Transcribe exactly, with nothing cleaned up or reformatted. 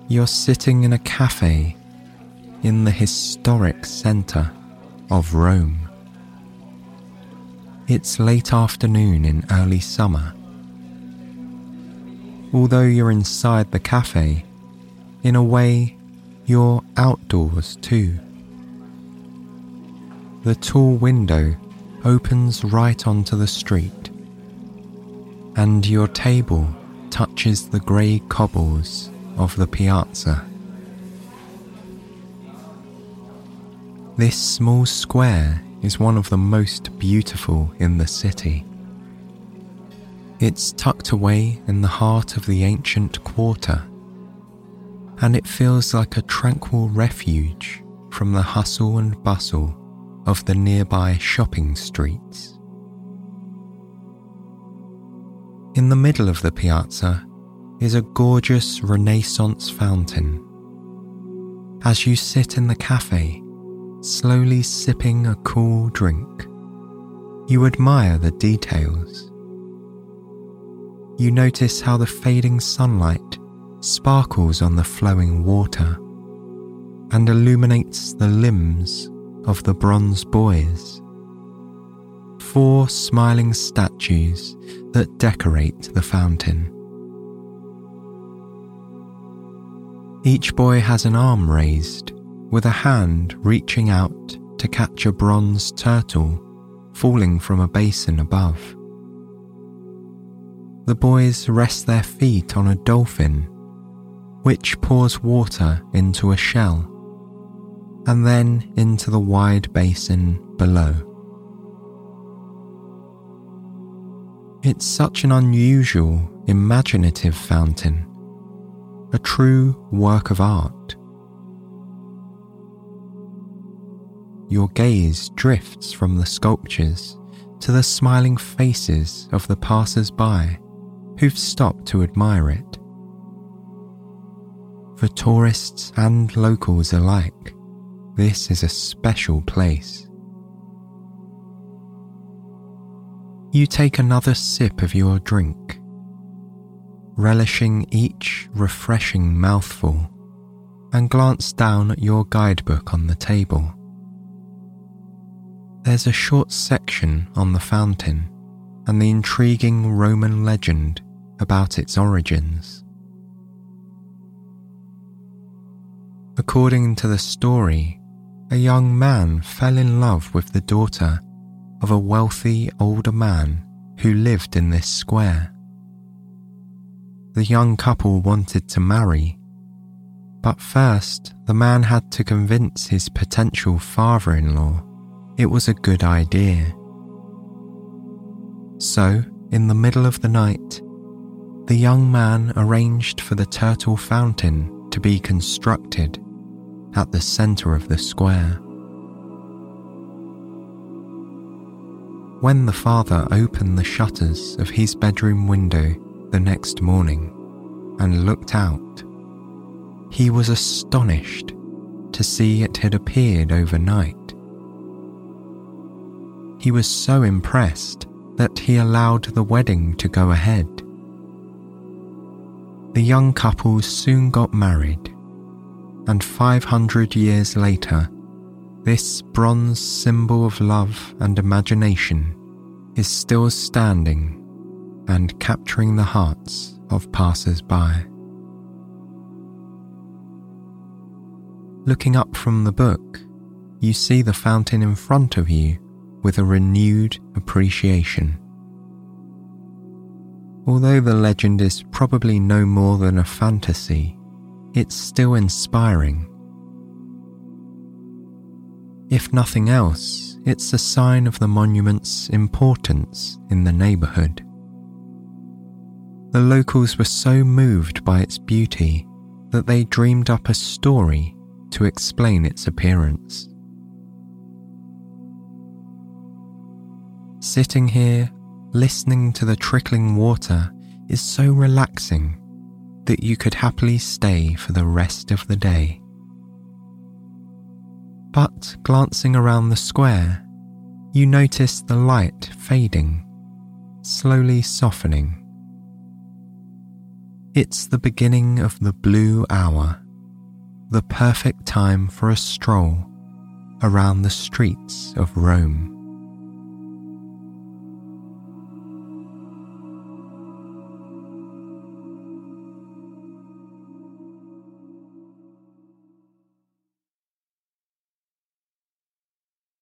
You're sitting in a cafe in the historic centre of Rome. It's late afternoon in early summer. Although you're inside the cafe, in a way, you're outdoors too. The tall window opens right onto the street, and your table touches the grey cobbles of the piazza. This small square is one of the most beautiful in the city. It's tucked away in the heart of the ancient quarter, and it feels like a tranquil refuge from the hustle and bustle of the nearby shopping streets. In the middle of the piazza is a gorgeous Renaissance fountain. As you sit in the cafe, slowly sipping a cool drink, you admire the details. You notice how the fading sunlight sparkles on the flowing water and illuminates the limbs of the bronze boys, four smiling statues that decorate the fountain. Each boy has an arm raised, with a hand reaching out to catch a bronze turtle falling from a basin above. The boys rest their feet on a dolphin, which pours water into a shell, and then into the wide basin below. It's such an unusual, imaginative fountain, a true work of art. Your gaze drifts from the sculptures to the smiling faces of the passers-by who've stopped to admire it. For tourists and locals alike, this is a special place. You take another sip of your drink, relishing each refreshing mouthful, and glance down at your guidebook on the table. There's a short section on the fountain and the intriguing Roman legend about its origins. According to the story, a young man fell in love with the daughter of a wealthy older man who lived in this square. The young couple wanted to marry, but first the man had to convince his potential father-in-law it was a good idea. So, in the middle of the night, the young man arranged for the turtle fountain to be constructed at the centre of the square. When the father opened the shutters of his bedroom window the next morning and looked out, he was astonished to see it had appeared overnight. He was so impressed that he allowed the wedding to go ahead. The young couple soon got married, and five hundred years later, this bronze symbol of love and imagination is still standing and capturing the hearts of passers-by. Looking up from the book, you see the fountain in front of you with a renewed appreciation. Although the legend is probably no more than a fantasy, it's still inspiring. If nothing else, it's a sign of the monument's importance in the neighbourhood. The locals were so moved by its beauty that they dreamed up a story to explain its appearance. Sitting here, listening to the trickling water is so relaxing that you could happily stay for the rest of the day. But glancing around the square, you notice the light fading, slowly softening. It's the beginning of the blue hour, the perfect time for a stroll around the streets of Rome.